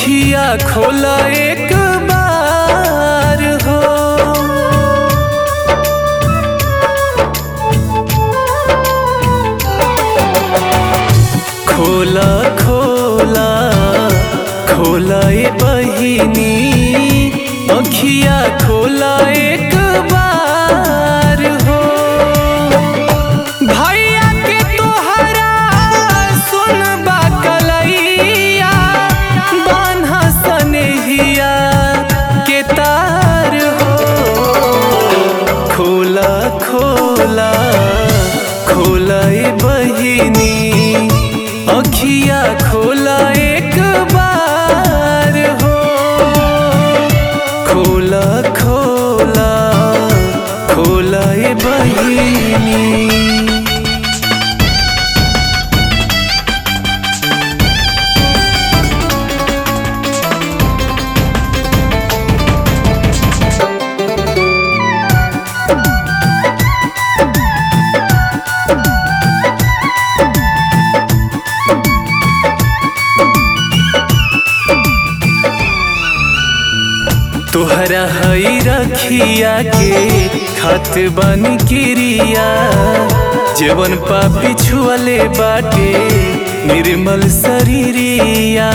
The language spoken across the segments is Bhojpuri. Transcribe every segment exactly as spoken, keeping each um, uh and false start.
अखिया खोला एक बार हो। खोला खोला खोला ए बहिनी, अखिया खोला एक बार हो। भैया के तोहरा सुन बा कलैया, बान्हा सनेहिया के तार हो। खोला खोला खोला ए बहिनी, अखिया खोला एक बार हो। खोला खोला खोला ए बहिनी। तोहरा हई रखिया के खात बन किरिया, जेवन पापी छुअले बाटे निर्मल शरीरिया।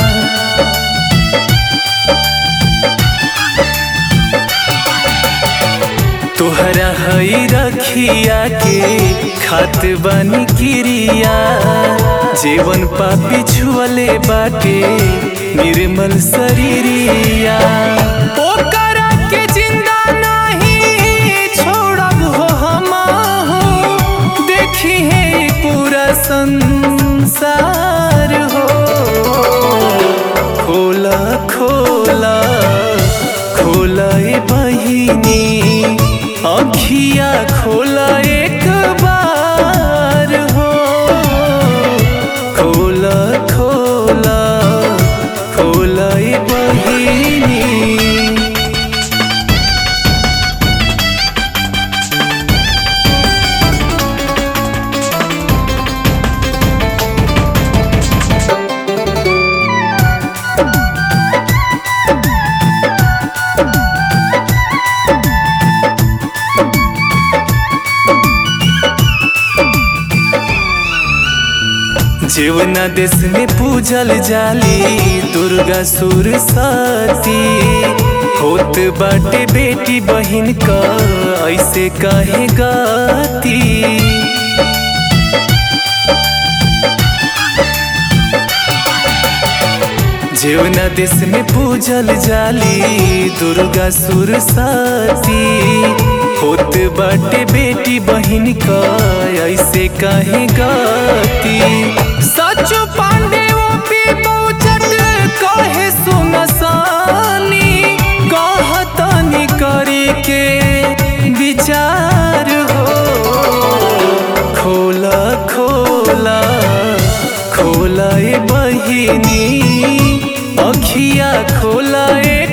तोहरा हई रखिया के खात बन किरिया, जेवन पापी छुअले बाटे निर्मल शरीरिया। ओकरा के जिंदा नहीं छोड़ब हो हमहू, देखी है पूरा संसार हो। खोला खोला खोला ए बहिनी, अखिया खोला एक बार हो। खोला खोला खोला ए बहिनी। जेवना देश में पूजल जाली दुर्गा सरस्वती, होत बाटे बेटी बहिन का ऐसे काहे गाती। जेवना देश में पूजल जाली दुर्गा सरस्वती, होत बाटे बेटी बहिन का ऐसे काहे गाती। सचो पांडे वो भी बहुचट कहे सुनसानी, कहतनी करी के विचार हो। खोला खोला खोला ए बहिनी, अखिया खोला ए